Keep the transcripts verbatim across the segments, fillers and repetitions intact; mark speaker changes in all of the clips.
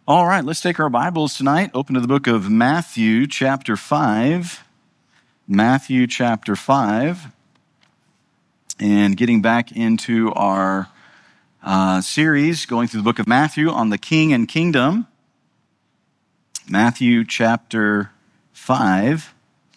Speaker 1: All right, let's take our Bibles tonight. Open to the book of Matthew, chapter five. Matthew, chapter five. And getting back into our uh, series, going through the book of Matthew on the King and Kingdom. Matthew, chapter five.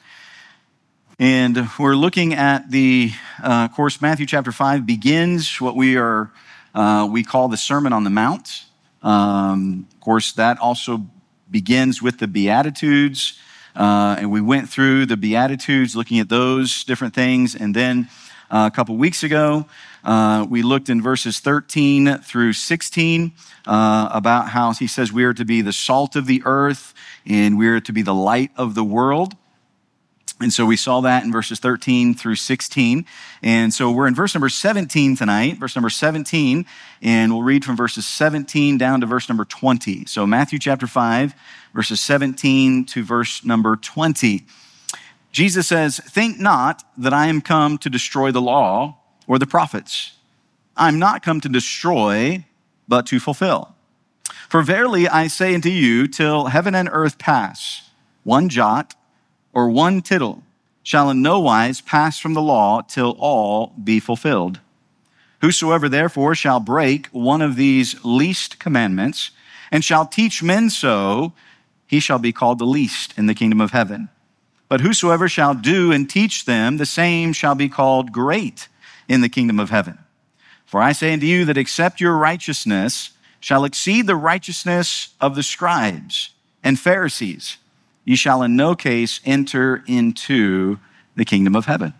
Speaker 1: And we're looking at the, uh, of course, Matthew, chapter five begins what we are, uh, we call the Sermon on the Mount. Um, of course, that also begins with the Beatitudes, uh, and we went through the Beatitudes, looking at those different things, and then uh, a couple weeks ago, uh, we looked in verses thirteen through sixteen uh, about how he says we are to be the salt of the earth, and we are to be the light of the world. And so we saw that in verses thirteen through sixteen. And so we're in verse number seventeen tonight, verse number seventeen, and we'll read from verses seventeen down to verse number twenty. So Matthew chapter five, verses seventeen to verse number twenty. Jesus says, "Think not that I am come to destroy the law or the prophets. I am not come to destroy, but to fulfill. For verily I say unto you, till heaven and earth pass, one jot or one tittle shall in no wise pass from the law till all be fulfilled. Whosoever therefore shall break one of these least commandments and shall teach men so, he shall be called the least in the kingdom of heaven. But whosoever shall do and teach them, the same shall be called great in the kingdom of heaven. For I say unto you that except your righteousness shall exceed the righteousness of the scribes and Pharisees, ye shall in no case enter into the kingdom of heaven."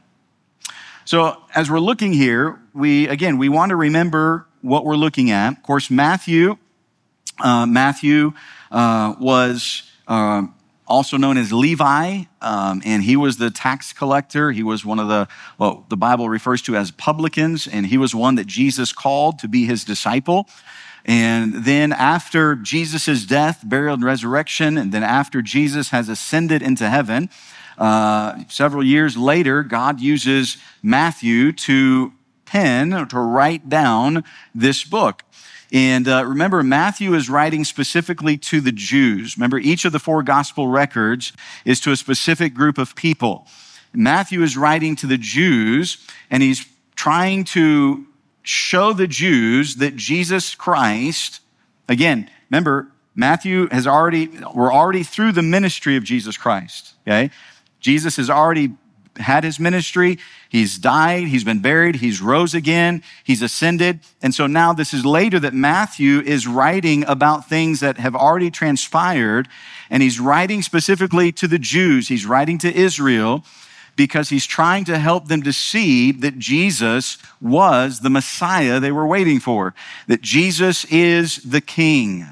Speaker 1: So as we're looking here, we, again, we want to remember what we're looking at. Of course, Matthew, uh, Matthew uh, was uh, also known as Levi, um, and he was the tax collector. He was one of the, what the Bible refers to as publicans, and he was one that Jesus called to be his disciple. And then after Jesus' death, burial, and resurrection, and then after Jesus has ascended into heaven, uh, several years later, God uses Matthew to pen or to write down this book. And uh, remember, Matthew is writing specifically to the Jews. Remember, each of the four gospel records is to a specific group of people. Matthew is writing to the Jews, and he's trying to show the Jews that Jesus Christ, again, remember, Matthew has already, we're already through the ministry of Jesus Christ, okay? Jesus has already had his ministry. He's died. He's been buried. He's rose again. He's ascended. And so now this is later that Matthew is writing about things that have already transpired. And he's writing specifically to the Jews. He's writing to Israel because he's trying to help them to see that Jesus was the Messiah they were waiting for, that Jesus is the King.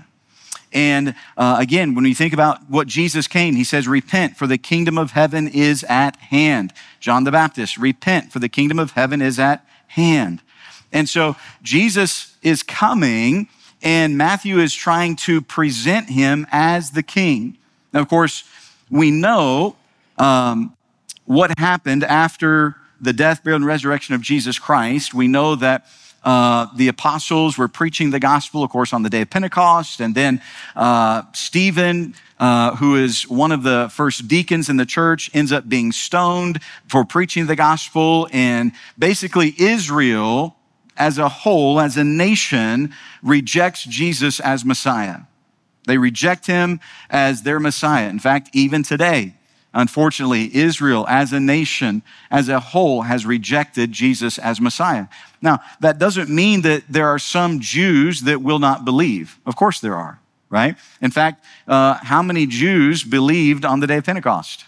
Speaker 1: And uh, again, when we think about what Jesus came, he says, "Repent, for the kingdom of heaven is at hand." John the Baptist, "Repent, for the kingdom of heaven is at hand." And so Jesus is coming, and Matthew is trying to present him as the King. Now, of course, we know um, what happened after the death, burial, and resurrection of Jesus Christ. We know that uh, the apostles were preaching the gospel, of course, on the day of Pentecost. And then uh, Stephen, uh, who is one of the first deacons in the church, ends up being stoned for preaching the gospel. And basically Israel as a whole, as a nation, rejects Jesus as Messiah. They reject him as their Messiah. In fact, even today, unfortunately, Israel as a nation, as a whole, has rejected Jesus as Messiah. Now, that doesn't mean that there are some Jews that will not believe. Of course there are, right? In fact, uh, how many Jews believed on the day of Pentecost?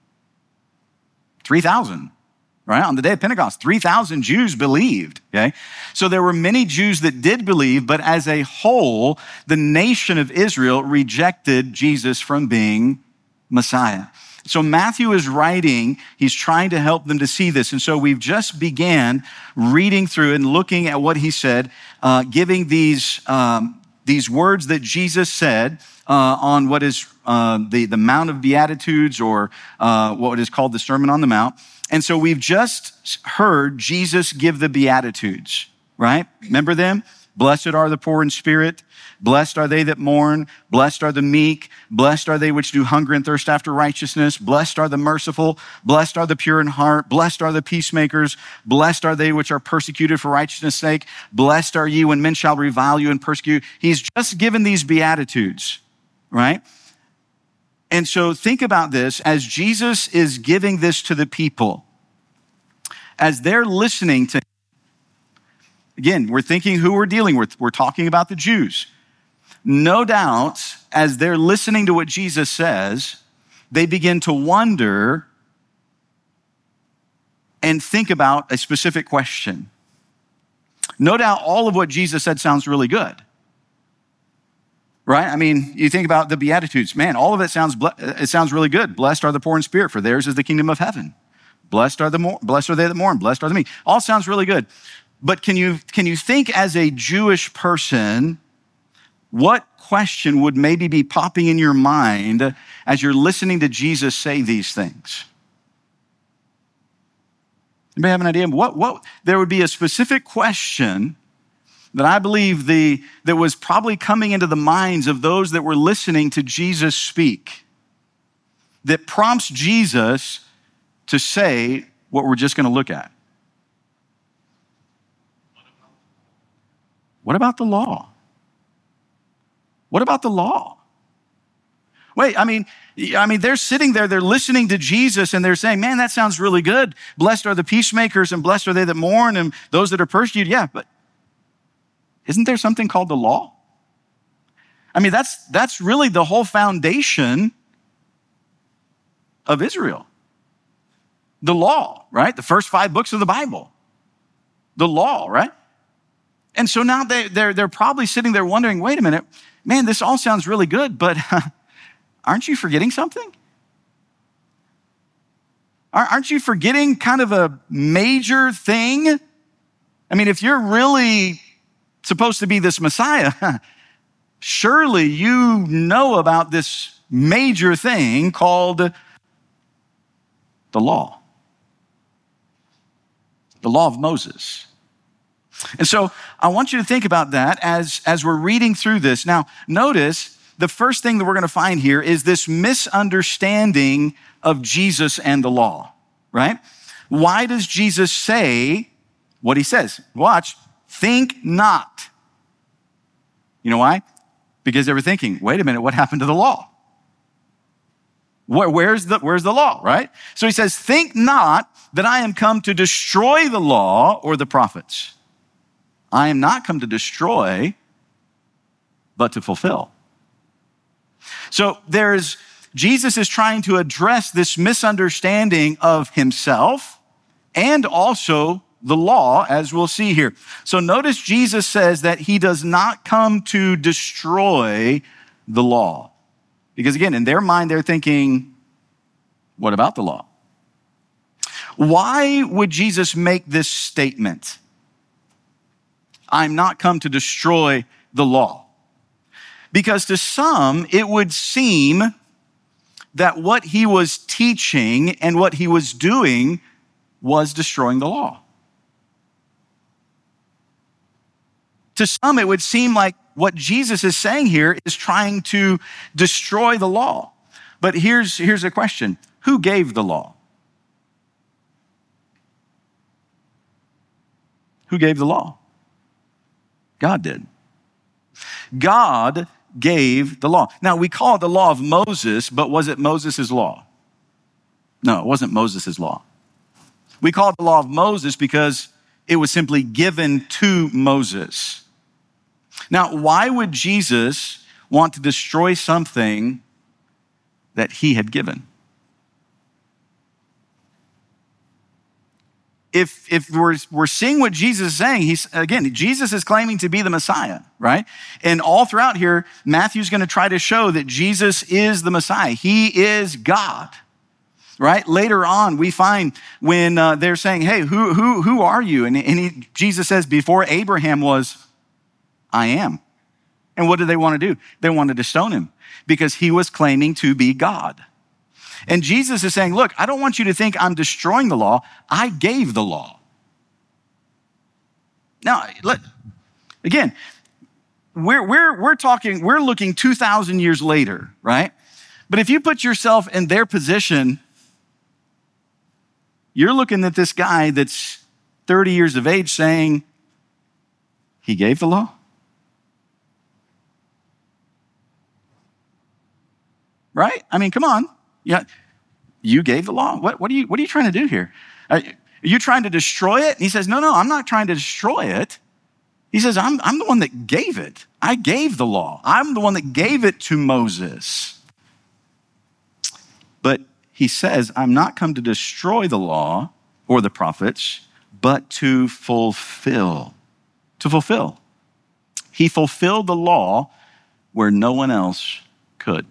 Speaker 1: three thousand, right? On the day of Pentecost, three thousand Jews believed, okay? So there were many Jews that did believe, but as a whole, the nation of Israel rejected Jesus from being Messiah. So Matthew is writing, he's trying to help them to see this. And so we've just began reading through and looking at what he said, uh, giving these, um, these words that Jesus said uh, on what is uh, the, the Mount of Beatitudes, or uh, what is called the Sermon on the Mount. And so we've just heard Jesus give the Beatitudes, right? Remember them? Blessed are the poor in spirit. Blessed are they that mourn. Blessed are the meek. Blessed are they which do hunger and thirst after righteousness. Blessed are the merciful. Blessed are the pure in heart. Blessed are the peacemakers. Blessed are they which are persecuted for righteousness' sake. Blessed are ye when men shall revile you and persecute. He's just given these beatitudes, right? And so think about this as Jesus is giving this to the people. As they're listening to Again, we're thinking who we're dealing with. We're talking about the Jews. No doubt, as they're listening to what Jesus says, they begin to wonder and think about a specific question. No doubt, all of what Jesus said sounds really good. Right? I mean, you think about the Beatitudes. Man, all of it sounds it sounds really good. Blessed are the poor in spirit, for theirs is the kingdom of heaven. Blessed are the more, blessed are they that mourn. Blessed are the meek. All sounds really good. But can you, can you think as a Jewish person, what question would maybe be popping in your mind as you're listening to Jesus say these things? Anybody have an idea? What, what, there would be a specific question that I believe the, that was probably coming into the minds of those that were listening to Jesus speak that prompts Jesus to say what we're just going to look at. What about the law? What about the law? Wait, I mean, I mean, they're sitting there, they're listening to Jesus and they're saying, man, that sounds really good. Blessed are the peacemakers and blessed are they that mourn and those that are persecuted. Yeah, but isn't there something called the law? I mean, that's, that's really the whole foundation of Israel. The law, right? The first five books of the Bible. The law, right? And so now they, they're, they're probably sitting there wondering, wait a minute, man, this all sounds really good, but aren't you forgetting something? Aren't you forgetting kind of a major thing? I mean, if you're really supposed to be this Messiah, surely you know about this major thing called the law. The law of Moses. And so I want you to think about that as, as we're reading through this. Now, notice the first thing that we're going to find here is this misunderstanding of Jesus and the law, right? Why does Jesus say what he says? Watch, think not. You know why? Because they were thinking, wait a minute, what happened to the law? Where, where's the, where's the law, right? So he says, think not that I am come to destroy the law or the prophets. I am not come to destroy, but to fulfill. So there's, Jesus is trying to address this misunderstanding of himself and also the law, as we'll see here. So notice Jesus says that he does not come to destroy the law. Because again, in their mind, they're thinking, what about the law? Why would Jesus make this statement? I'm not come to destroy the law. Because to some, it would seem that what he was teaching and what he was doing was destroying the law. To some, it would seem like what Jesus is saying here is trying to destroy the law. But here's, here's a question. Who gave the law? Who gave the law? God did. God gave the law. Now, we call it the law of Moses, but was it Moses' law? No, it wasn't Moses' law. We call it the law of Moses because it was simply given to Moses. Now, why would Jesus want to destroy something that he had given? If, if we're, we're seeing what Jesus is saying, he's, again, Jesus is claiming to be the Messiah, right? And all throughout here, Matthew's going to try to show that Jesus is the Messiah. He is God, right? Later on, we find when uh, they're saying, hey, who, who, who are you? And, and he, Jesus says, before Abraham was, I am. And what did they want to do? They wanted to stone him because he was claiming to be God. And Jesus is saying, look, I don't want you to think I'm destroying the law. I gave the law. Now, let, Again, we're, we're, we're talking, we're looking two thousand years later, right? But if you put yourself in their position, you're looking at this guy that's thirty years of age saying, he gave the law? Right? I mean, come on. Yeah, you gave the law. What, what, are you, what are you trying to do here? Are you trying to destroy it? And he says, no, no, I'm not trying to destroy it. He says, I'm, I'm the one that gave it. I gave the law. I'm the one that gave it to Moses. But he says, I'm not come to destroy the law or the prophets, but to fulfill. To fulfill. He fulfilled the law where no one else could.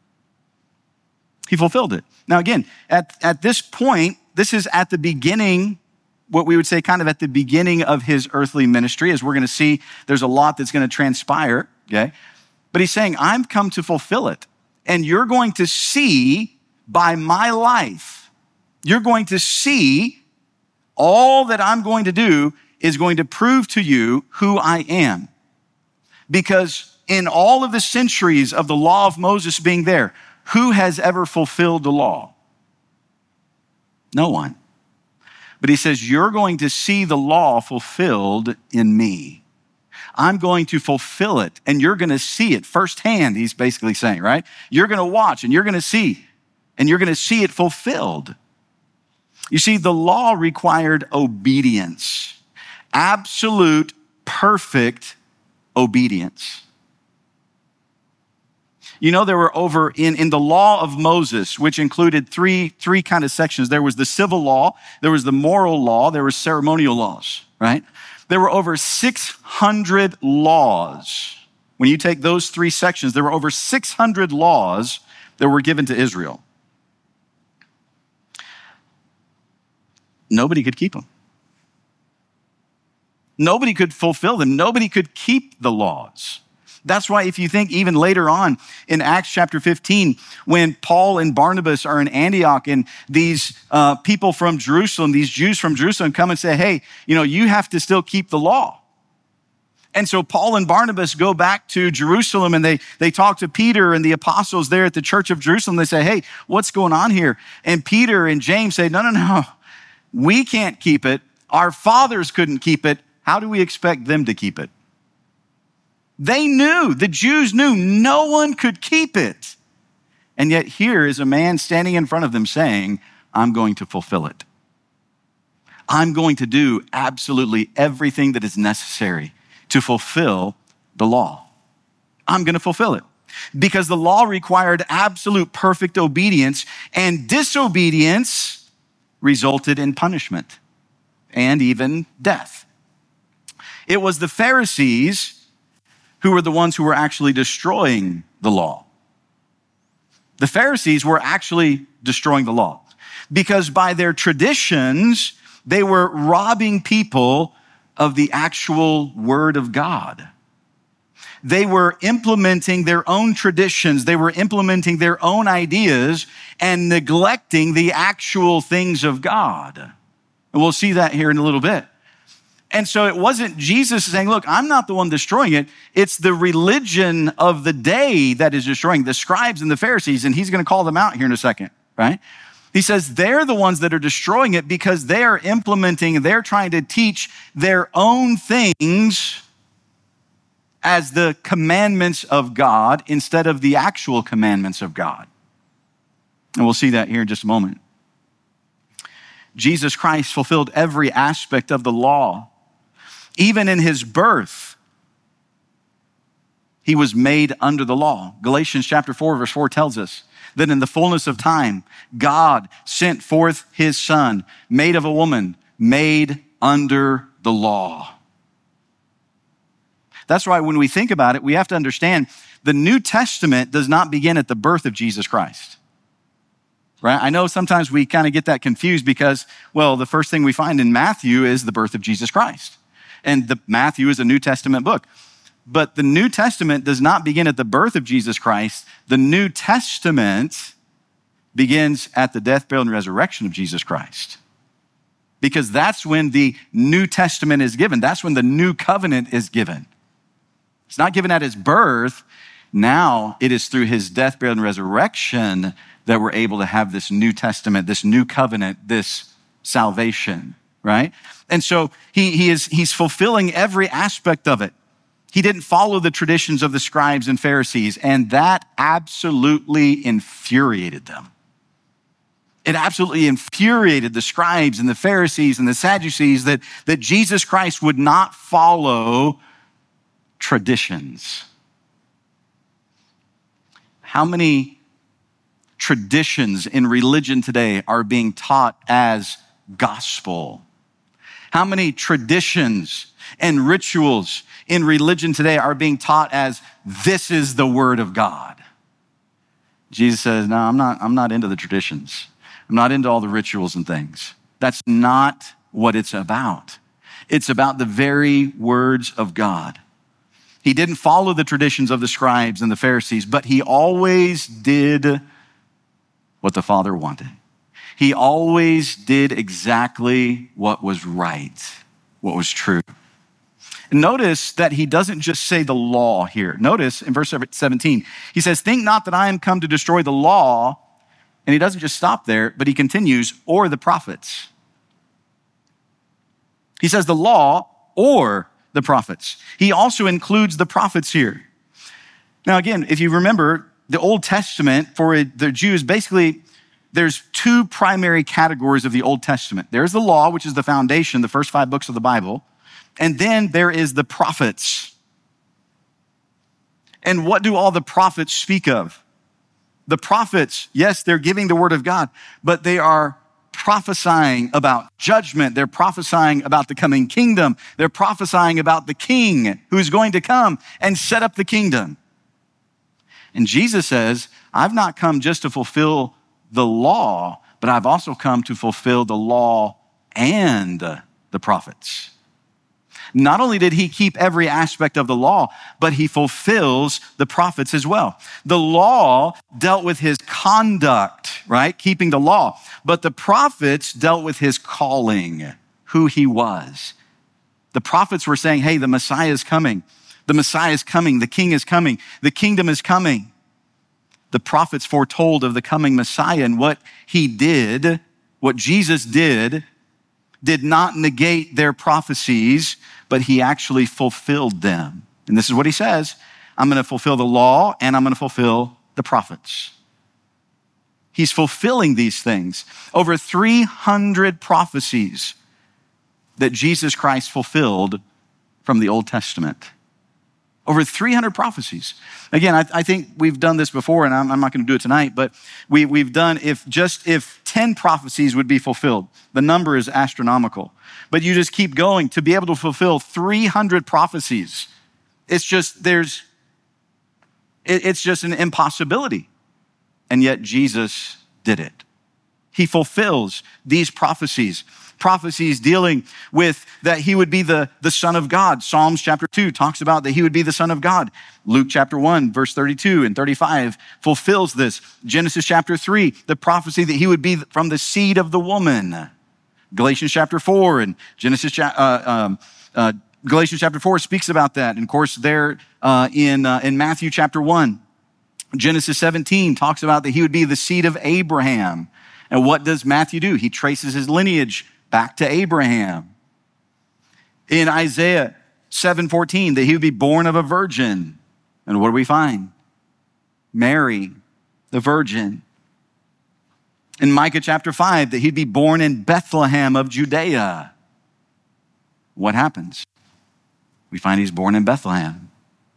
Speaker 1: He fulfilled it. Now again, at, at this point, this is at the beginning, what we would say kind of at the beginning of his earthly ministry. As we're going to see, there's a lot that's going to transpire, okay? But he's saying, I'm come to fulfill it. And you're going to see by my life, you're going to see all that I'm going to do is going to prove to you who I am. Because in all of the centuries of the law of Moses being there, who has ever fulfilled the law? No one. But he says, you're going to see the law fulfilled in me. I'm going to fulfill it, and you're going to see it firsthand, he's basically saying, right? You're going to watch, and you're going to see, and you're going to see it fulfilled. You see, the law required obedience, absolute, perfect obedience. You know, there were over, in, in the law of Moses, which included three, three kind of sections. There was the civil law, there was the moral law, there was ceremonial laws, right? There were over six hundred laws. When you take those three sections, there were over six hundred laws that were given to Israel. Nobody could keep them. Nobody could fulfill them. Nobody could keep the laws. That's why if you think even later on in Acts chapter fifteen, when Paul and Barnabas are in Antioch and these uh, people from Jerusalem, these Jews from Jerusalem come and say, hey, you know, you have to still keep the law. And so Paul and Barnabas go back to Jerusalem and they, they talk to Peter and the apostles there at the church of Jerusalem. They say, hey, what's going on here? And Peter and James say, no, no, no, we can't keep it. Our fathers couldn't keep it. How do we expect them to keep it? They knew, the Jews knew no one could keep it. And yet here is a man standing in front of them saying, I'm going to fulfill it. I'm going to do absolutely everything that is necessary to fulfill the law. I'm going to fulfill it. Because the law required absolute perfect obedience, and disobedience resulted in punishment and even death. It was the Pharisees who were the ones who were actually destroying the law. The Pharisees were actually destroying the law because by their traditions, they were robbing people of the actual word of God. They were implementing their own traditions. They were implementing their own ideas and neglecting the actual things of God. And we'll see that here in a little bit. And so it wasn't Jesus saying, look, I'm not the one destroying it. It's the religion of the day that is destroying the scribes and the Pharisees. And he's going to call them out here in a second, right? He says they're the ones that are destroying it because they are implementing, they're trying to teach their own things as the commandments of God instead of the actual commandments of God. And we'll see that here in just a moment. Jesus Christ fulfilled every aspect of the law. Even in his birth, he was made under the law. Galatians chapter four, verse four tells us that in the fullness of time, God sent forth his son, made of a woman, made under the law. That's why when we think about it, we have to understand the New Testament does not begin at the birth of Jesus Christ. Right? I know sometimes we kind of get that confused because, well, the first thing we find in Matthew is the birth of Jesus Christ. And the, Matthew is a New Testament book. But the New Testament does not begin at the birth of Jesus Christ. The New Testament begins at the death, burial, and resurrection of Jesus Christ. Because that's when the New Testament is given. That's when the new covenant is given. It's not given at his birth. Now it is through his death, burial, and resurrection that we're able to have this New Testament, this new covenant, this salvation, right? And so he, he is, he's fulfilling every aspect of it. He didn't follow the traditions of the scribes and Pharisees, and that absolutely infuriated them. It absolutely infuriated the scribes and the Pharisees and the Sadducees that, that Jesus Christ would not follow traditions. How many traditions in religion today are being taught as gospel? How many traditions and rituals in religion today are being taught as this is the word of God? Jesus says, no, I'm not, I'm not into the traditions. I'm not into all the rituals and things. That's not what it's about. It's about the very words of God. He didn't follow the traditions of the scribes and the Pharisees, but he always did what the Father wanted. He always did exactly what was right, what was true. And notice that he doesn't just say the law here. Notice in verse seventeen, he says, think not that I am come to destroy the law. And he doesn't just stop there, but he continues, or the prophets. He says the law or the prophets. He also includes the prophets here. Now, again, if you remember, the Old Testament for the Jews, basically, there's two primary categories of the Old Testament. There's the law, which is the foundation, the first five books of the Bible. And then there is the prophets. And what do all the prophets speak of? The prophets, yes, they're giving the word of God, but they are prophesying about judgment. They're prophesying about the coming kingdom. They're prophesying about the king who's going to come and set up the kingdom. And Jesus says, I've not come just to fulfill the law, but I've also come to fulfill the law and the prophets. Not only did he keep every aspect of the law, but he fulfills the prophets as well. The law dealt with his conduct, right? Keeping the law. But the prophets dealt with his calling, who he was. The prophets were saying, hey, the Messiah is coming. The Messiah is coming. The king is coming. The kingdom is coming. The prophets foretold of the coming Messiah, and what he did, what Jesus did, did not negate their prophecies, but he actually fulfilled them. And this is what he says, I'm going to fulfill the law and I'm going to fulfill the prophets. He's fulfilling these things. Over three hundred prophecies that Jesus Christ fulfilled from the Old Testament. Over three hundred prophecies. Again, I, I think we've done this before, and I'm, I'm not going to do it tonight, but we, we've done, if just if ten prophecies would be fulfilled, the number is astronomical. But you just keep going to be able to fulfill three hundred prophecies. It's just, there's, it, it's just an impossibility. And yet Jesus did it. He fulfills these prophecies. Prophecies dealing with that he would be the, the Son of God. Psalms chapter two talks about that he would be the Son of God. Luke chapter one, verse thirty-two and thirty-five fulfills this. Genesis chapter three, the prophecy that he would be from the seed of the woman. Galatians chapter four and Genesis, uh, um, uh, Galatians chapter four speaks about that. And of course, there uh, in uh, in Matthew chapter one, Genesis seventeen talks about that he would be the seed of Abraham. And what does Matthew do? He traces his lineage back to Abraham. In Isaiah seven fourteen, that he would be born of a virgin. And what do we find? Mary, the virgin. In Micah chapter five, that he'd be born in Bethlehem of Judea. What happens? We find he's born in Bethlehem.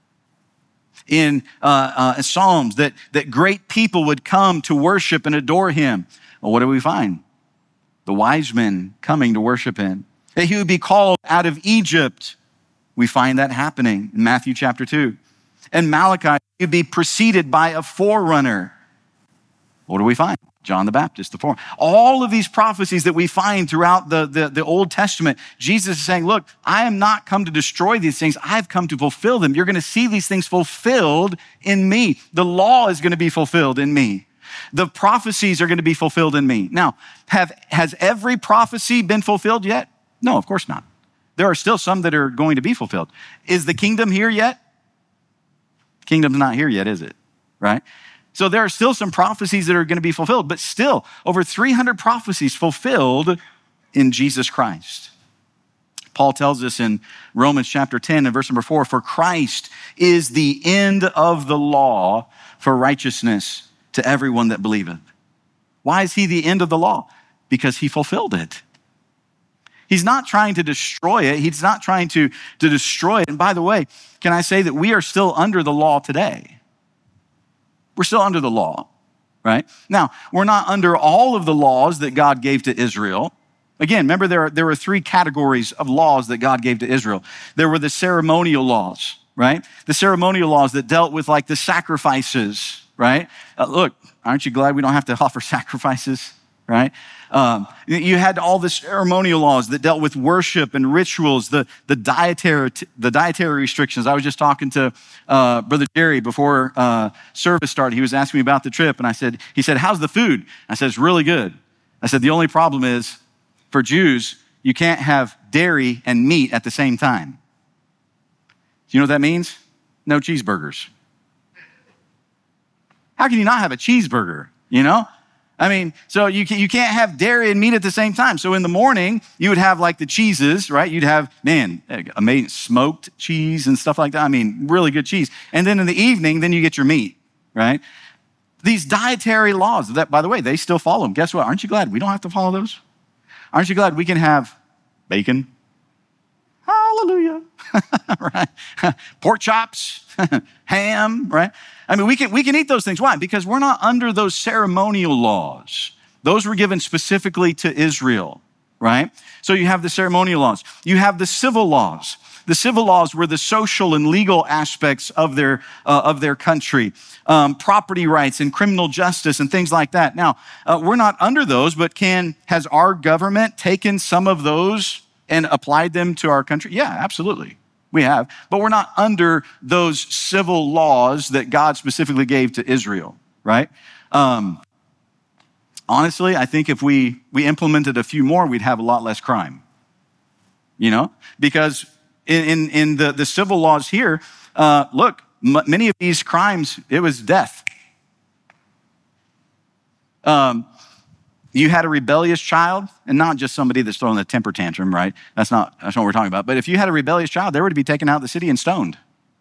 Speaker 1: In uh, uh, Psalms, that, that great people would come to worship and adore him. Well, what do we find? The wise men coming to worship him. That he would be called out of Egypt. We find that happening in Matthew chapter two. And Malachi, he would be preceded by a forerunner. What do we find? John the Baptist, the forerunner. All of these prophecies that we find throughout the, the, the Old Testament, Jesus is saying, look, I am not come to destroy these things. I've come to fulfill them. You're going to see these things fulfilled in me. The law is going to be fulfilled in me. The prophecies are going to be fulfilled in me. Now, have, has every prophecy been fulfilled yet? No, of course not. There are still some that are going to be fulfilled. Is the kingdom here yet? Kingdom's not here yet, is it? Right? So there are still some prophecies that are going to be fulfilled, but still over three hundred prophecies fulfilled in Jesus Christ. Paul tells us in Romans chapter ten and verse number four, for Christ is the end of the law for righteousness to everyone that believeth. Why is he the end of the law? Because he fulfilled it. He's not trying to destroy it. He's not trying to, to destroy it. And by the way, can I say that we are still under the law today? We're still under the law, right? Now, we're not under all of the laws that God gave to Israel. Again, remember there, are, there were three categories of laws that God gave to Israel. There were the ceremonial laws, right? The ceremonial laws that dealt with like the sacrifices, right? Uh, look, aren't you glad we don't have to offer sacrifices, right? Um, you had all the ceremonial laws that dealt with worship and rituals, the, the dietary the dietary restrictions. I was just talking to uh, Brother Jerry before uh, service started. He was asking me about the trip, and I said, he said, how's the food? I said, it's really good. I said, the only problem is for Jews, you can't have dairy and meat at the same time. Do you know what that means? No cheeseburgers. How can you not have a cheeseburger, you know? I mean, so you, can, you can't have dairy and meat at the same time. So in the morning, you would have like the cheeses, right? You'd have, man, amazing smoked cheese and stuff like that. I mean, really good cheese. And then in the evening, then you get your meat, right? These dietary laws that, by the way, they still follow them. Guess what? Aren't you glad we don't have to follow those? Aren't you glad we can have bacon? Hallelujah. Right? Pork chops, ham, right? I mean, we can, we can eat those things. Why? Because we're not under those ceremonial laws. Those were given specifically to Israel, right? So you have the ceremonial laws. You have the civil laws. The civil laws were the social and legal aspects of their, uh, of their country. Um, property rights and criminal justice and things like that. Now, uh, we're not under those, but can, has our government taken some of those and applied them to our country? Yeah, absolutely. We have, but we're not under those civil laws that God specifically gave to Israel, right? Um, honestly, I think if we, we implemented a few more, we'd have a lot less crime, you know, because in, in, in the, the civil laws here, uh, look, m- many of these crimes, it was death. Um, You had a rebellious child, and not just somebody that's throwing a temper tantrum, right? That's not, that's not what we're talking about. But if you had a rebellious child, they were to be taken out of the city and stoned.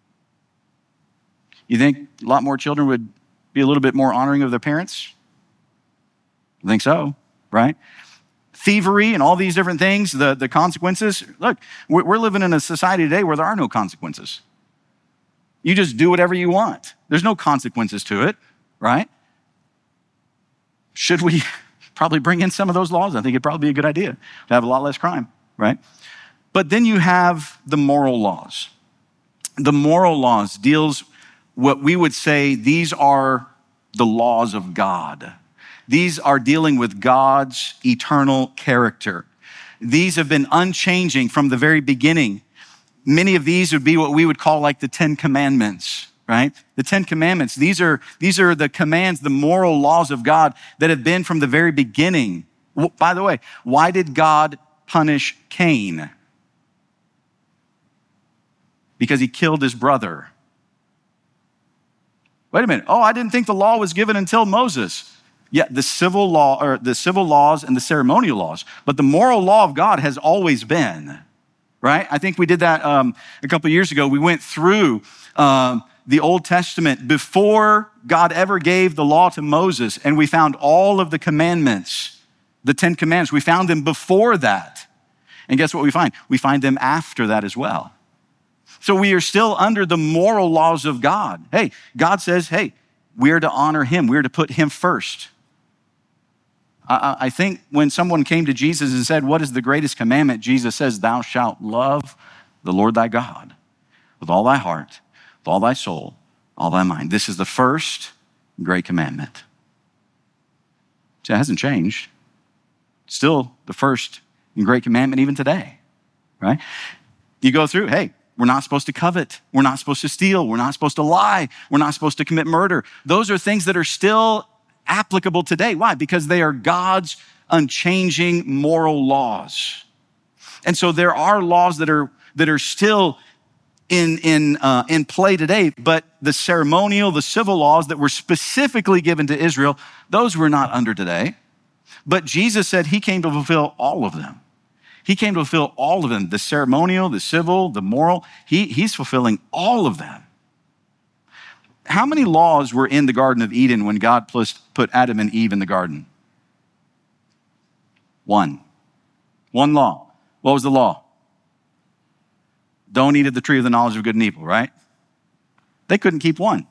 Speaker 1: You think a lot more children would be a little bit more honoring of their parents? I think so, right? Thievery and all these different things, the, the consequences. Look, we're living in a society today where there are no consequences. You just do whatever you want. There's no consequences to it, right? Should we probably bring in some of those laws? I think it'd probably be a good idea to have a lot less crime, right? But then you have the moral laws. The moral laws deals what we would say these are the laws of God. These are dealing with God's eternal character. These have been unchanging from the very beginning. Many of these would be what we would call like the Ten Commandments, right? The Ten Commandments, these are, these are the commands, the moral laws of God that have been from the very beginning. By the way, why did God punish Cain? Because he killed his brother. Wait a minute. Oh, I didn't think the law was given until Moses. Yeah, the civil law, or the civil laws and the ceremonial laws, but the moral law of God has always been, right? I think we did that um, a couple of years ago. We went through um, the Old Testament before God ever gave the law to Moses, and we found all of the commandments, the Ten Commandments. We found them before that. And guess what we find? We find them after that as well. So we are still under the moral laws of God. Hey, God says, hey, we are to honor him. We are to put him first. I, I think when someone came to Jesus and said, what is the greatest commandment? Jesus says, thou shalt love the Lord thy God with all thy heart, with all thy soul, all thy mind. This is the first great commandment. See, it hasn't changed. Still the first and great commandment even today, right? You go through, hey, we're not supposed to covet. We're not supposed to steal. We're not supposed to lie. We're not supposed to commit murder. Those are things that are still applicable today. Why? Because they are God's unchanging moral laws. And so there are laws that are, that are still in, in, uh, in play today, but the ceremonial, the civil laws that were specifically given to Israel, those were not under today. But Jesus said he came to fulfill all of them. He came to fulfill all of them, the ceremonial, the civil, the moral. He, he's fulfilling all of them. How many laws were in the Garden of Eden when God put Adam and Eve in the garden? One. One law. What was the law? Don't eat of the tree of the knowledge of good and evil, right? They couldn't keep one.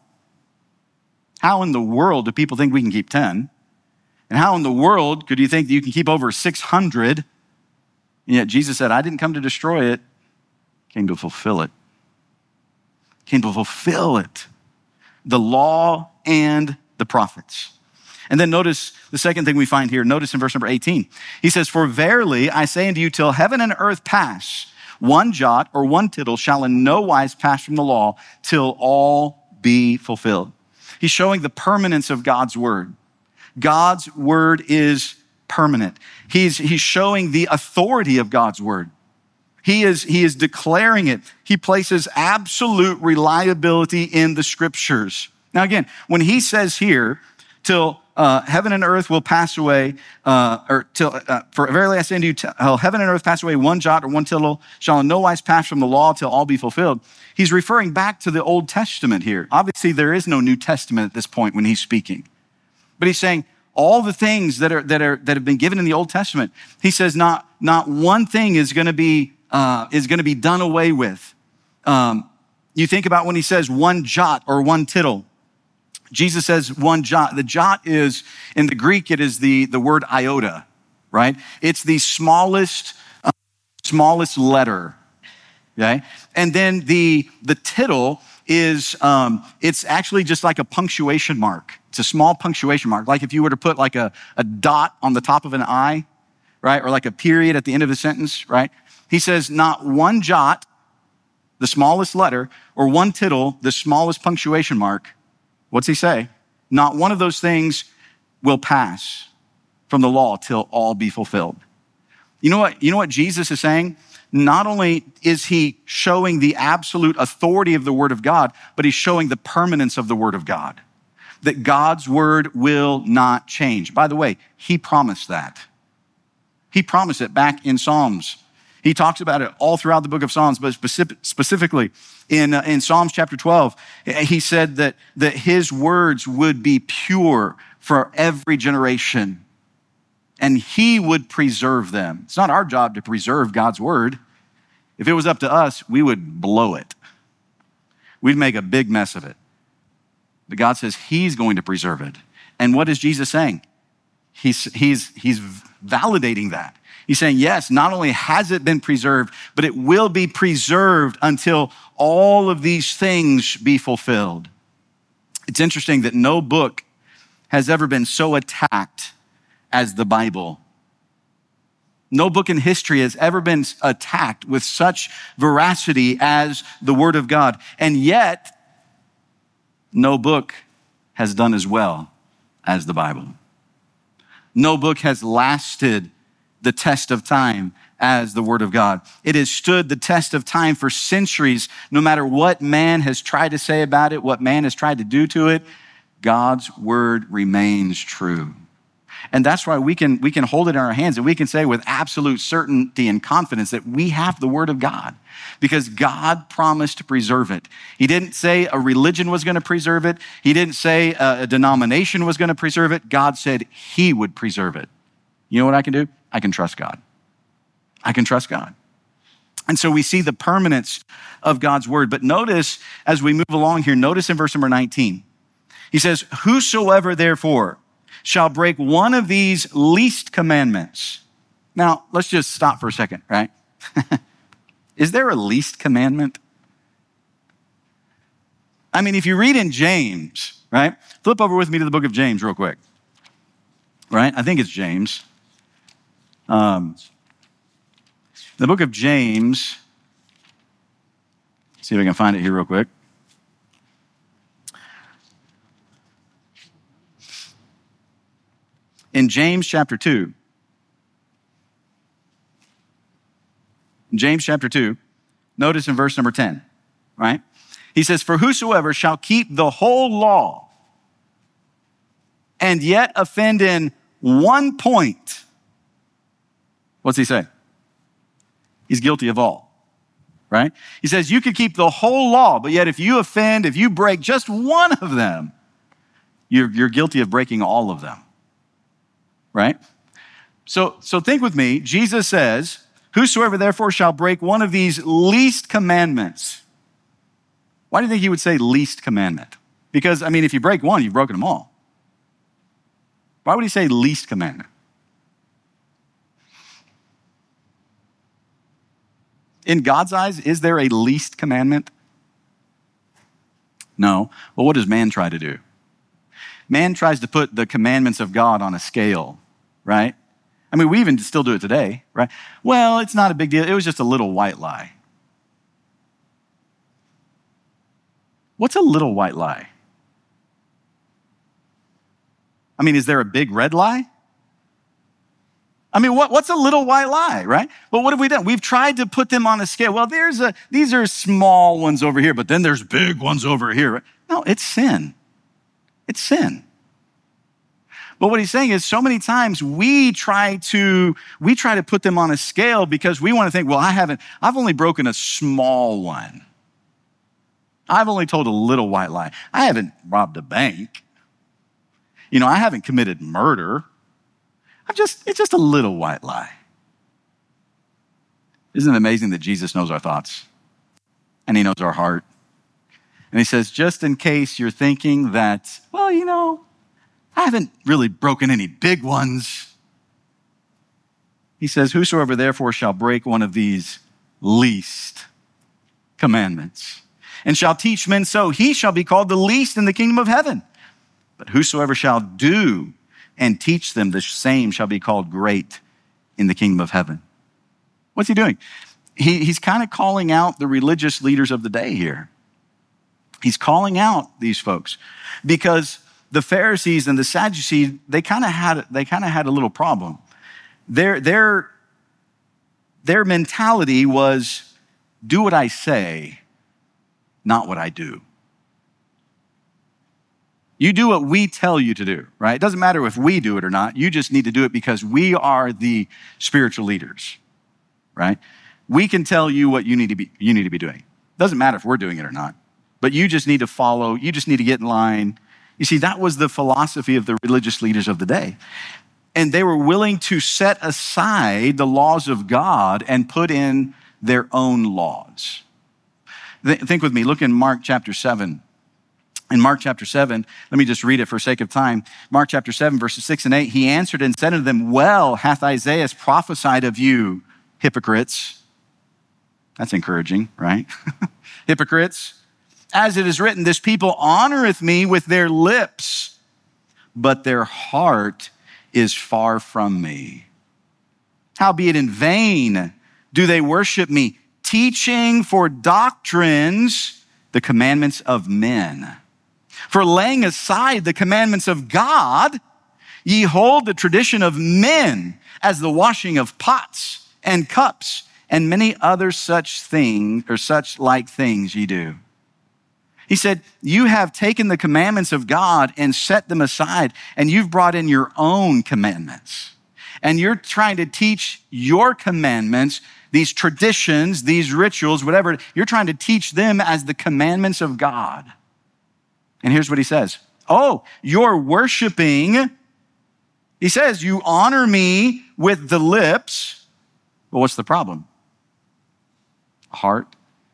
Speaker 1: How in the world do people think we can keep ten? And how in the world could you think that you can keep over six hundred? And yet Jesus said, I didn't come to destroy it. I came to fulfill it. I came to fulfill it. The law and the prophets. And then notice the second thing we find here. Notice in verse number eighteen. He says, for verily I say unto you, till heaven and earth pass, one jot or one tittle shall in no wise pass from the law till all be fulfilled. He's showing the permanence of God's word. God's word is permanent. He's, he's showing the authority of God's word. He is, he is declaring it. He places absolute reliability in the scriptures. Now again, when he says here, till uh, heaven and earth will pass away, uh, or till, uh, for verily I say unto you, till heaven and earth pass away, one jot or one tittle shall in no wise pass from the law till all be fulfilled. He's referring back to the Old Testament here. Obviously, there is no New Testament at this point when he's speaking. But he's saying all the things that are, that are, that have been given in the Old Testament, he says not, not one thing is going to be, uh, is going to be done away with. Um, you think about when he says one jot or one tittle. Jesus says one jot. The jot is, in the Greek, it is the, the word iota, right? It's the smallest, uh, smallest letter, okay? And then the, the tittle is, um, it's actually just like a punctuation mark. It's a small punctuation mark. Like if you were to put like a, a dot on the top of an I, right? Or like a period at the end of a sentence, right? He says not one jot, the smallest letter, or one tittle, the smallest punctuation mark. What's he say? Not one of those things will pass from the law till all be fulfilled. You know what, you know what Jesus is saying? Not only is he showing the absolute authority of the word of God, but he's showing the permanence of the word of God. That God's word will not change. By the way, he promised that. He promised it back in Psalms. He talks about it all throughout the book of Psalms, but specific, specifically in, uh, in Psalms chapter twelve, he said that, that his words would be pure for every generation and he would preserve them. It's not our job to preserve God's word. If it was up to us, we would blow it. We'd make a big mess of it. But God says he's going to preserve it. And what is Jesus saying? He's, he's, he's validating that. He's saying, yes, not only has it been preserved, but it will be preserved until all of these things be fulfilled. It's interesting that no book has ever been so attacked as the Bible. No book in history has ever been attacked with such veracity as the Word of God. And yet, no book has done as well as the Bible. No book has lasted the test of time as the Word of God. It has stood the test of time for centuries, no matter what man has tried to say about it, what man has tried to do to it, God's Word remains true. And that's why we can, we can hold it in our hands and we can say with absolute certainty and confidence that we have the Word of God because God promised to preserve it. He didn't say a religion was going to preserve it. He didn't say a denomination was going to preserve it. God said he would preserve it. You know what I can do? I can trust God. I can trust God. And so we see the permanence of God's word. But notice as we move along here, notice in verse number nineteen, he says, whosoever therefore shall break one of these least commandments. Now, let's just stop for a second, right? Is there a least commandment? I mean, if you read in James, right? Flip over with me to the book of James real quick, right? I think it's James. Um, the book of James, see if I can find it here real quick. In James chapter two, in James chapter two, notice in verse number ten. right? He says, for whosoever shall keep the whole law and yet offend in one point, what's he say? He's guilty of all, right? He says you could keep the whole law, but yet if you offend, if you break just one of them, you're, you're guilty of breaking all of them, right? So, so think with me. Jesus says, whosoever therefore shall break one of these least commandments. Why do you think he would say least commandment? Because, I mean, if you break one, you've broken them all. Why would he say least commandment? In God's eyes, is there a least commandment? No. Well, what does man try to do? Man tries to put the commandments of God on a scale, right? I mean, we even still do it today, right? Well, it's not a big deal. It was just a little white lie. What's a little white lie? I mean, is there a big red lie? I mean, what, what's a little white lie, right? Well, what have we done? We've tried to put them on a scale. Well, there's a, these are small ones over here, but then there's big ones over here. Right? No, it's sin. It's sin. But what he's saying is so many times we try to, we try to put them on a scale because we want to think, well, I haven't, I've only broken a small one. I've only told a little white lie. I haven't robbed a bank. You know, I haven't committed murder. I'm just, it's just a little white lie. Isn't it amazing that Jesus knows our thoughts and he knows our heart? And he says, just in case you're thinking that, well, you know, I haven't really broken any big ones. He says, whosoever therefore shall break one of these least commandments and shall teach men so, he shall be called the least in the kingdom of heaven. But whosoever shall do and teach them, the same shall be called great in the kingdom of heaven. What's he doing? He, he's kind of calling out the religious leaders of the day here. He's calling out these folks because the Pharisees and the Sadducees, they kind of had they kind of had a little problem. Their their their mentality was, do what I say, not what I do. You do what we tell you to do, right? It doesn't matter if we do it or not. You just need to do it because we are the spiritual leaders, right? We can tell you what you need to be you need to be doing. It doesn't matter if we're doing it or not. But you just need to follow, you just need to get in line. You see, that was the philosophy of the religious leaders of the day. And they were willing to set aside the laws of God and put in their own laws. Think with me, look in Mark chapter seven. In Mark chapter seven, let me just read it for sake of time. Mark chapter seven, verses six and eight, he answered and said unto them, well hath Isaiah prophesied of you, hypocrites. That's encouraging, right? Hypocrites. As it is written, this people honoreth me with their lips, but their heart is far from me. Howbeit in vain do they worship me, teaching for doctrines the commandments of men. For laying aside the commandments of God, ye hold the tradition of men as the washing of pots and cups and many other such things or such like things ye do. He said, you have taken the commandments of God and set them aside, and you've brought in your own commandments. And you're trying to teach your commandments, these traditions, these rituals, whatever, you're trying to teach them as the commandments of God. And here's what he says. Oh, you're worshiping. He says, you honor me with the lips. Well, what's the problem? Heart.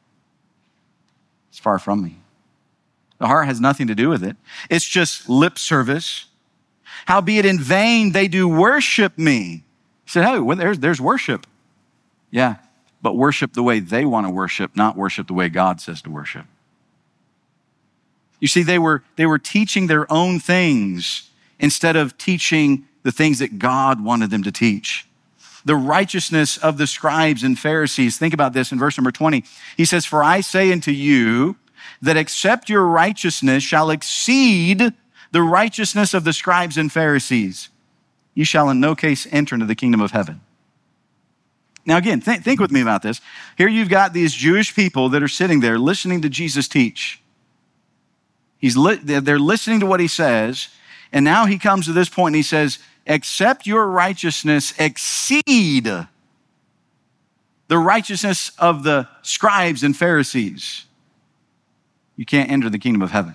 Speaker 1: It's far from me. The heart has nothing to do with it. It's just lip service. Howbeit in vain they do worship me. He said, hey, well, there's, there's worship. Yeah, but worship the way they want to worship, not worship the way God says to worship. You see, they were, they were teaching their own things instead of teaching the things that God wanted them to teach. The righteousness of the scribes and Pharisees. Think about this in verse number twenty. He says, for I say unto you, that except your righteousness shall exceed the righteousness of the scribes and Pharisees, you shall in no case enter into the kingdom of heaven. Now, again, th- think with me about this. Here you've got these Jewish people that are sitting there listening to Jesus teach. He's li- they're listening to what he says, and now he comes to this point and he says, except your righteousness exceed the righteousness of the scribes and Pharisees, you can't enter the kingdom of heaven.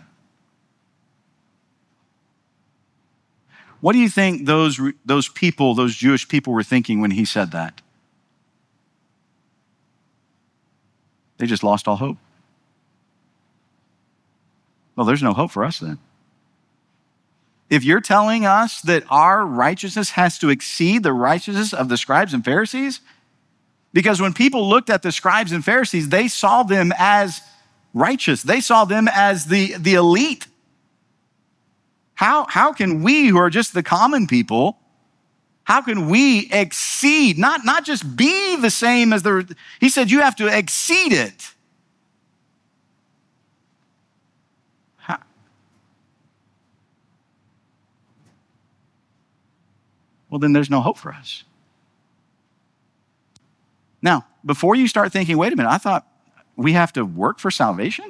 Speaker 1: What do you think those, those people, those Jewish people were thinking when he said that? They just lost all hope. Well, there's no hope for us then. If you're telling us that our righteousness has to exceed the righteousness of the scribes and Pharisees, because when people looked at the scribes and Pharisees, they saw them as righteous. They saw them as the, the elite. How, how can we, who are just the common people, how can we exceed, not, not just be the same as the, he said you have to exceed it. How? Well, then there's no hope for us. Now, before you start thinking, wait a minute, I thought we have to work for salvation?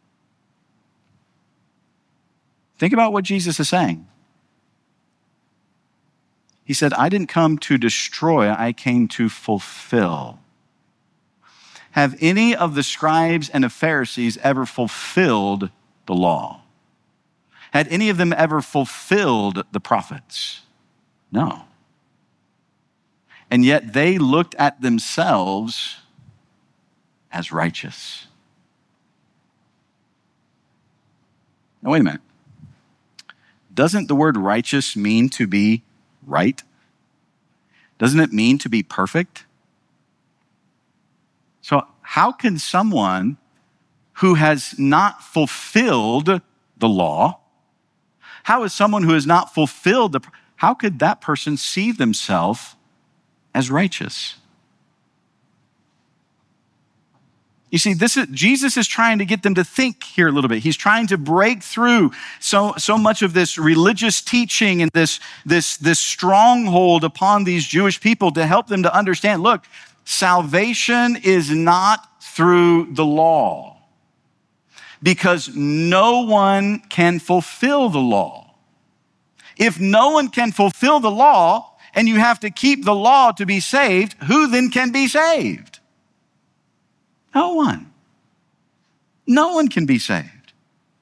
Speaker 1: Think about what Jesus is saying. He said, I didn't come to destroy, I came to fulfill. Have any of the scribes and the Pharisees ever fulfilled the law? Had any of them ever fulfilled the prophets? No. And yet they looked at themselves as righteous. Now, wait a minute. Doesn't the word righteous mean to be right? Doesn't it mean to be perfect? So how can someone who has not fulfilled the law, how is someone who has not fulfilled the, how could that person see themselves as righteous? You see, this is, Jesus is trying to get them to think here a little bit. He's trying to break through so, so much of this religious teaching and this, this, this stronghold upon these Jewish people to help them to understand, look, salvation is not through the law because no one can fulfill the law. If no one can fulfill the law and you have to keep the law to be saved, who then can be saved? No one. No one can be saved.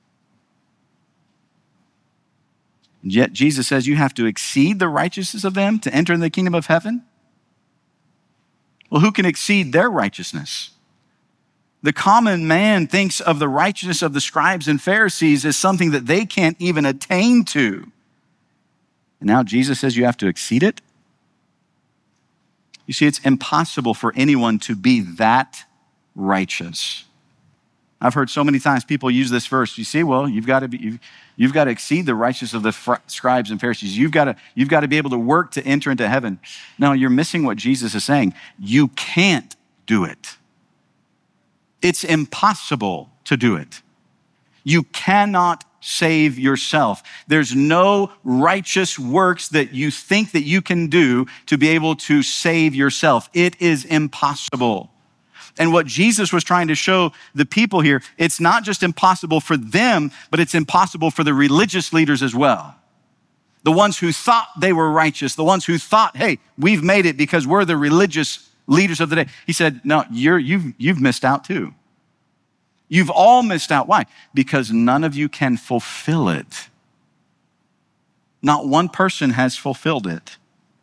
Speaker 1: And yet Jesus says you have to exceed the righteousness of them to enter in the kingdom of heaven. Well, who can exceed their righteousness? The common man thinks of the righteousness of the scribes and Pharisees as something that they can't even attain to. And now Jesus says you have to exceed it. You see, it's impossible for anyone to be that righteous. I've heard so many times people use this verse. You see, well, you've got to be, you've, you've got to exceed the righteousness of the fr- scribes and Pharisees. You've got to, you've got to be able to work to enter into heaven. No, you're missing what Jesus is saying. You can't do it. It's impossible to do it. You cannot save yourself. There's no righteous works that you think that you can do to be able to save yourself. It is impossible. And what Jesus was trying to show the people here, it's not just impossible for them, but it's impossible for the religious leaders as well. The ones who thought they were righteous, the ones who thought, hey, we've made it because we're the religious leaders of the day. He said, no, you're, you've, you've missed out too. You've all missed out. Why? Because none of you can fulfill it. Not one person has fulfilled it.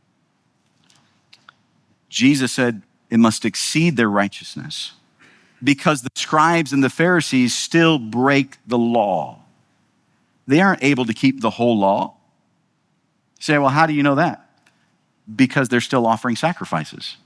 Speaker 1: Jesus said, it must exceed their righteousness because the scribes and the Pharisees still break the law. They aren't able to keep the whole law. You say, well, how do you know that? Because they're still offering sacrifices.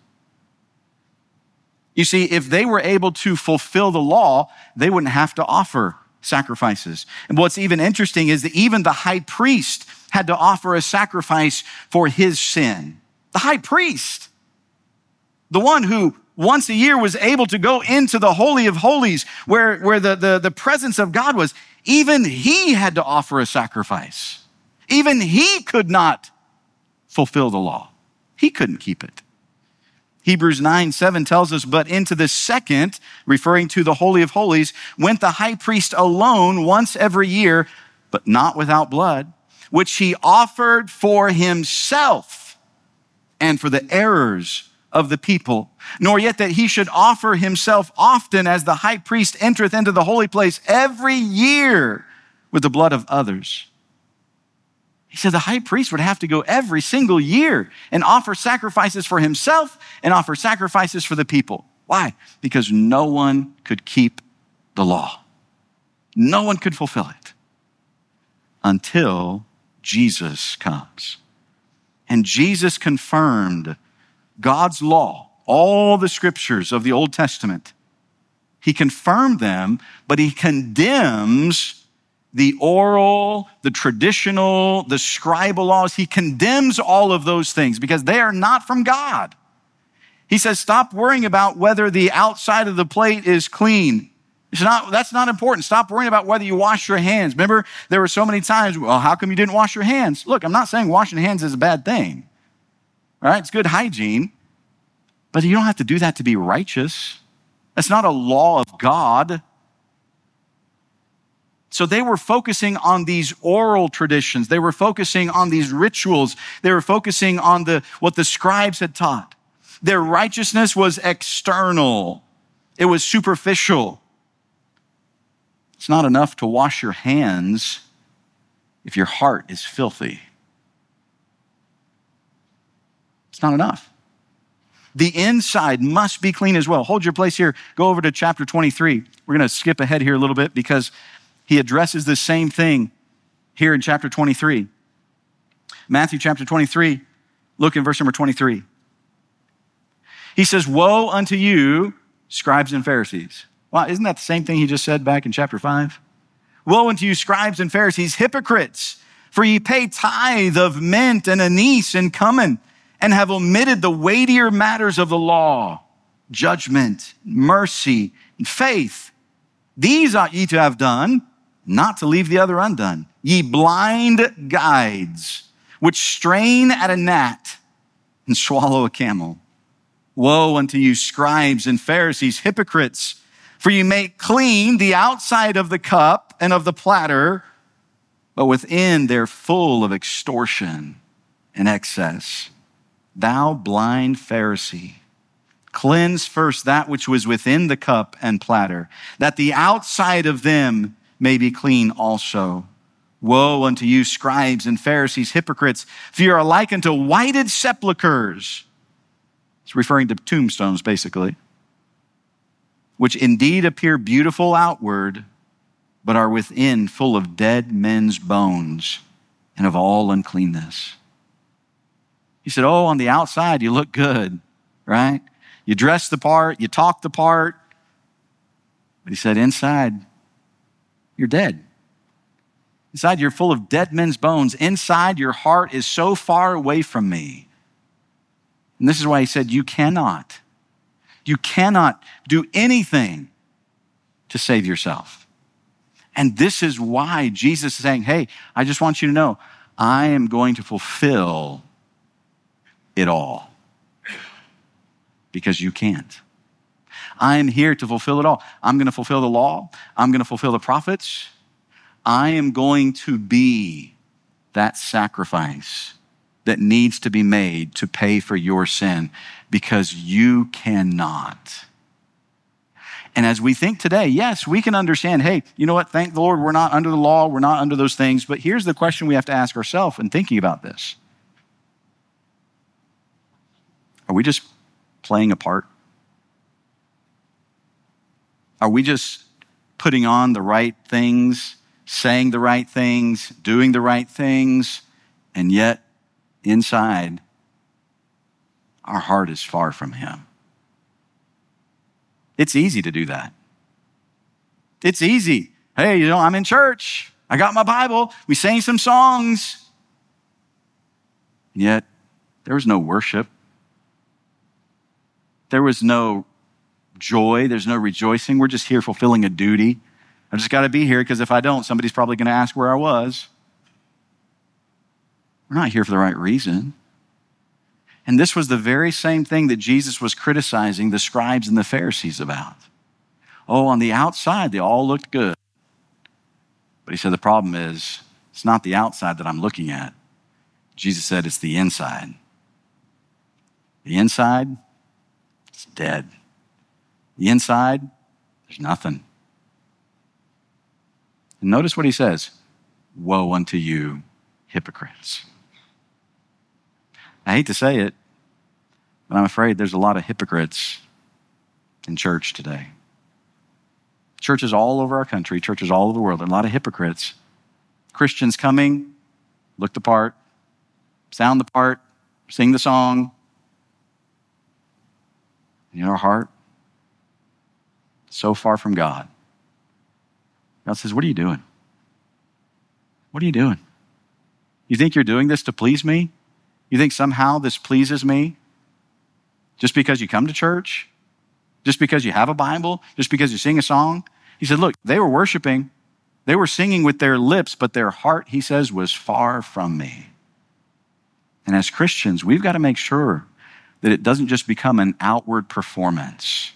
Speaker 1: You see, if they were able to fulfill the law, they wouldn't have to offer sacrifices. And what's even interesting is that even the high priest had to offer a sacrifice for his sin. The high priest. The one who once a year was able to go into the Holy of Holies where, where the, the, the presence of God was, even he had to offer a sacrifice. Even he could not fulfill the law. He couldn't keep it. Hebrews nine seven tells us, but into the second, referring to the Holy of Holies, went the high priest alone once every year, but not without blood, which he offered for himself and for the errors of the people. Nor yet that he should offer himself often, as the high priest entereth into the holy place every year with the blood of others. He said the high priest would have to go every single year and offer sacrifices for himself and offer sacrifices for the people. Why? Because no one could keep the law. No one could fulfill it until Jesus comes. And Jesus confirmed God's law, all the scriptures of the Old Testament. He confirmed them, but he condemns the oral, the traditional, the scribal laws. He condemns all of those things because they are not from God. He says, stop worrying about whether the outside of the plate is clean. It's not, that's not important. Stop worrying about whether you wash your hands. Remember, there were so many times, well, how come you didn't wash your hands? Look, I'm not saying washing hands is a bad thing. All right? It's good hygiene. But you don't have to do that to be righteous. That's not a law of God. So they were focusing on these oral traditions. They were focusing on these rituals. They were focusing on the what the scribes had taught. Their righteousness was external. It was superficial. It's not enough to wash your hands if your heart is filthy. It's not enough. The inside must be clean as well. Hold your place here. Go over to chapter twenty-three. We're going to skip ahead here a little bit because he addresses the same thing here in chapter twenty-three. Matthew chapter twenty-three, look in verse number twenty-three. He says, woe unto you, scribes and Pharisees. Wow, isn't that the same thing he just said back in chapter five? Woe unto you, scribes and Pharisees, hypocrites, for ye pay tithe of mint and anise and cumin, and have omitted the weightier matters of the law, judgment, mercy, and faith. These ought ye to have done, not to leave the other undone. Ye blind guides, which strain at a gnat and swallow a camel. Woe unto you, scribes and Pharisees, hypocrites, for you make clean the outside of the cup and of the platter, but within they're full of extortion and excess. Thou blind Pharisee, cleanse first that which was within the cup and platter, that the outside of them may be clean also. Woe unto you, scribes and Pharisees, hypocrites, for you are like unto whited sepulchres. It's referring to tombstones, basically, which indeed appear beautiful outward, but are within full of dead men's bones and of all uncleanness. He said, oh, on the outside, you look good, right? You dress the part, you talk the part. But he said, inside, you're dead. Inside, you're full of dead men's bones. Inside, your heart is so far away from me. And this is why he said, you cannot, you cannot do anything to save yourself. And this is why Jesus is saying, hey, I just want you to know, I am going to fulfill it all, because you can't. I am here to fulfill it all. I'm going to fulfill the law. I'm going to fulfill the prophets. I am going to be that sacrifice that needs to be made to pay for your sin, because you cannot. And as we think today, yes, we can understand, hey, you know what? Thank the Lord, we're not under the law. We're not under those things. But here's the question we have to ask ourselves in thinking about this. Are we just playing a part? Are we just putting on the right things, saying the right things, doing the right things, and yet inside, our heart is far from him? It's easy to do that. It's easy. Hey, you know, I'm in church. I got my Bible. We sang some songs. And yet, there was no worship. There was no joy. There's no rejoicing. We're just here fulfilling a duty. I just got to be here because if I don't, somebody's probably going to ask where I was. We're not here for the right reason. And this was the very same thing that Jesus was criticizing the scribes and the Pharisees about. Oh, on the outside, they all looked good. But he said, the problem is, it's not the outside that I'm looking at. Jesus said, it's the inside. The inside, it's dead. The inside, there's nothing. And notice what he says, woe unto you, hypocrites. I hate to say it, but I'm afraid there's a lot of hypocrites in church today. Churches all over our country, churches all over the world, a lot of hypocrites. Christians coming, look the part, sound the part, sing the song. And in our heart, so far from God. God says, what are you doing? What are you doing? You think you're doing this to please me? You think somehow this pleases me? Just because you come to church? Just because you have a Bible? Just because you sing a song? He said, look, they were worshiping. They were singing with their lips, but their heart, he says, was far from me. And as Christians, we've got to make sure that it doesn't just become an outward performance.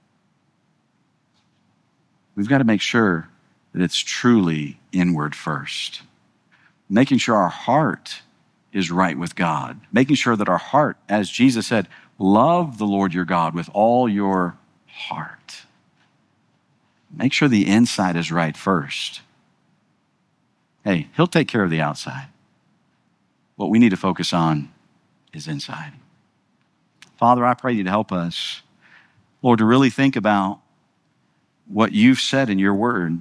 Speaker 1: We've got to make sure that it's truly inward first. Making sure our heart is right with God. Making sure that our heart, as Jesus said, love the Lord your God with all your heart. Make sure the inside is right first. Hey, he'll take care of the outside. What we need to focus on is inside. Father, I pray you to help us, Lord, to really think about what you've said in your word.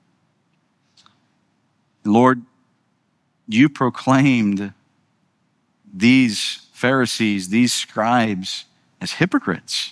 Speaker 1: Lord, you proclaimed these Pharisees, these scribes, as hypocrites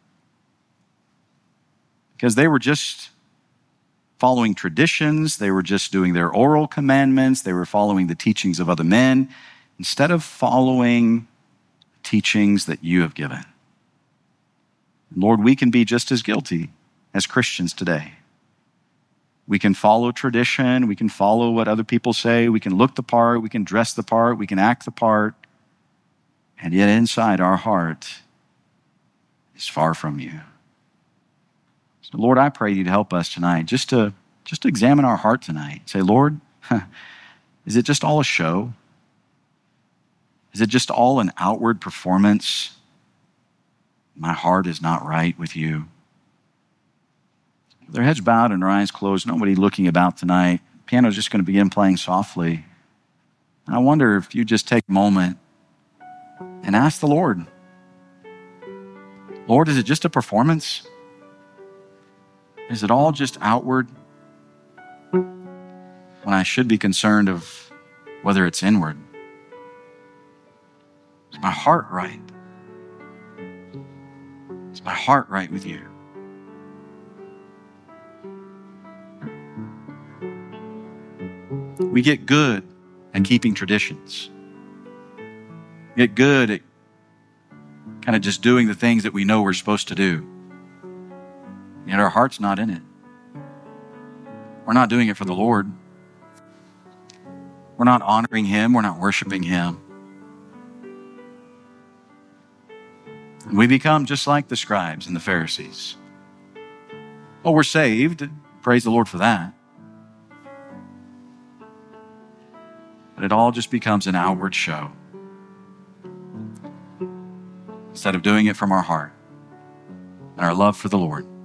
Speaker 1: because they were just following traditions. They were just doing their oral commandments. They were following the teachings of other men instead of following teachings that you have given. Lord, we can be just as guilty as Christians today. We can follow tradition. We can follow what other people say. We can look the part. We can dress the part. We can act the part. And yet inside our heart is far from you. So Lord, I pray you to help us tonight just to, just to examine our heart tonight. Say, Lord, is it just all a show? Is it just all an outward performance? My heart is not right with you. With their heads bowed and their eyes closed, nobody looking about tonight. The piano's just going to begin playing softly. And I wonder if you just take a moment and ask the Lord, Lord, is it just a performance? Is it all just outward? When I should be concerned of whether it's inward. Is my heart right? Is my heart right with you? We get good at keeping traditions. We get good at kind of just doing the things that we know we're supposed to do. Yet our heart's not in it. We're not doing it for the Lord. We're not honoring Him. We're not worshiping Him. And we become just like the scribes and the Pharisees. Oh, we're saved. Praise the Lord for that. But it all just becomes an outward show instead of doing it from our heart and our love for the Lord.